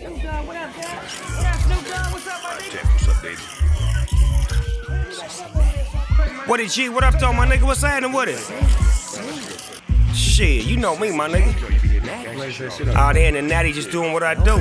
Snoop Dogg, what up, Dad? What up, Snoop Dogg? What's up, my nigga? What's up, baby? What it G? What up, though, my nigga? What's happening with it? Shit, you know me, my nigga. Out here in the natty just doing what I do.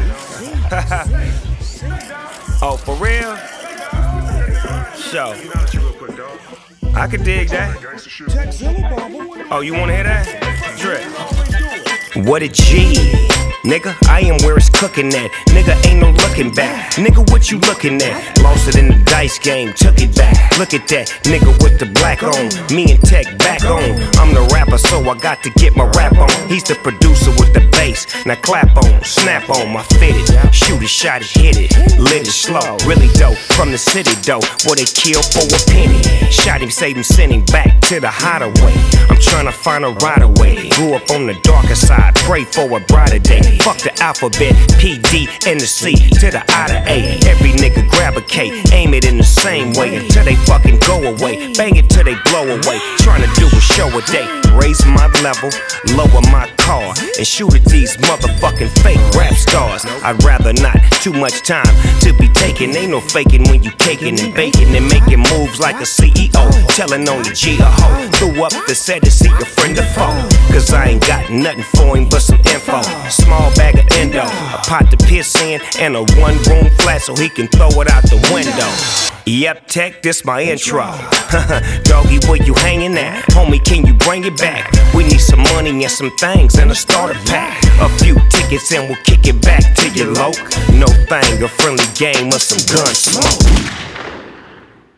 Oh, for real? Sure. I could dig that. Oh, you wanna hear that? Drip. What a G, nigga, I am where it's cooking at. Nigga, ain't no looking back. Nigga, what you looking at? Lost it in the dice game, took it back. Look at that, nigga with the black on. Me and Tech back on. I'm the rapper, so I got to get my rap on. He's the producer with the bass. Now clap on, snap on, my fitted. Shoot it, shot it, hit it. Lit it slow, really dope. From the city, though, where they kill for a penny. Shot him, saved him, sent him back to the hideaway. I'm trying to find a right away. Grew up on the darker side, pray for a brighter day. Fuck the alphabet, P, D, and the C to the I to A. Every nigga grab a K, aim it in the same way until they fucking go away. Bang it till they blow away. Trying to do a show a day. Raise my level, lower my car, and shoot at these motherfucking fake rap stars. I'd rather not, too much time to be taking. Ain't no faking when you caking and baking and making moves like a CEO. Telling on the G a hoe. Threw up the set to see a friend or foe. Cause I ain't got nothing for him but some info. Small bag of endo, a pot to piss in, and a one-room flat so he can throw it out the window. Yep, Tech, this my intro. Doggy, where you hanging at? Homie, can you bring it back? We need some money and some things and a starter pack. A few tickets and we'll kick it back to your loc. No thing, a friendly game or some gun smoke.